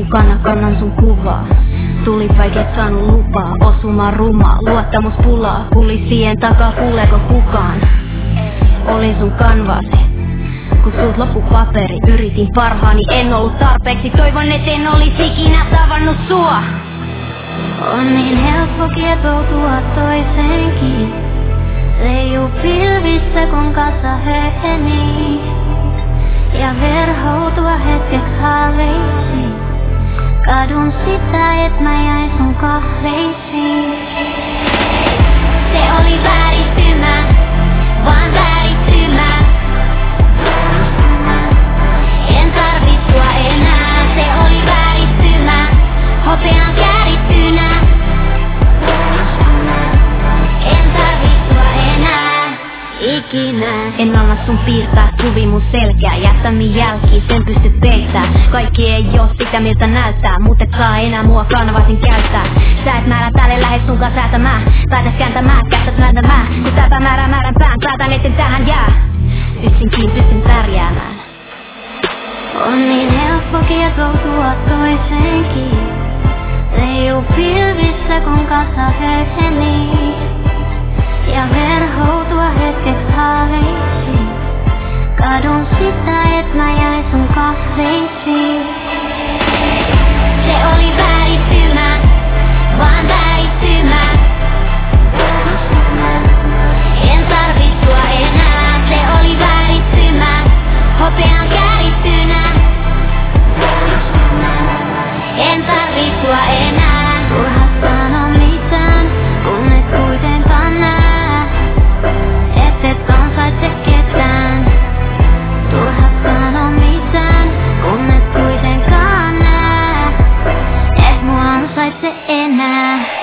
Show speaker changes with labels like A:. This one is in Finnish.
A: mukana, kannan sun kuvaa. Tulit vaikka et saanut lupaa, osuma rumaa, luottamuspulaa. Kulissien takaa kuuleeko kukaan? Olin sun kanvasi, kun sut loppu paperi. Yritin parhaani, en ollut tarpeeksi. Toivon et en olis ikinä tavannut sua.
B: On niin helppo kietoutua toiseenkin. Leijuu pilvissä kun kasa höhenii. Ja verhoutua hetkeksi haaveisiin. Kadun sitä, et mä jäin sun kahveisiin. Se oli vääristymä, vaan vääristymä. En tarvit sua enää. Se oli vääristymä, hopean käärittynä. En tarvit sua enää ikinä.
A: En anna sun piirtää kuvi mun selkää. Jättämi jälkiin, sen pysty peittää. Kaikki ei oo sitä miltä näyttää. Mut et saa enää mua kanvasin käyttää. Sä et määrä tälle lähes sunkaan säätämään. Päätäs kääntämään, kättäs myöntämään. Kun täpä määrän pään, päätän etten tähän jää. Yksinkin pystyn pärjäämään.
B: On niin helppo kietoutua toiseenkin. Leijuu pilvissä kun kasa höhenii. Ja verhoutua hetkeksi haaveisiin. Kadun sitä, et mä jäin sun kahveisiin. Se oli vääristymä, vaan vääristymä. En tarvit sua enää. Se oli vääristymä, hopean käärittynä. En tarvit sua enää. Turha sano mitään, kun et kuitenkaan näe. Et ansaitse ketään. Turha sano mitään, kun et kuitenkaan näe. Et mua ansaitse enää.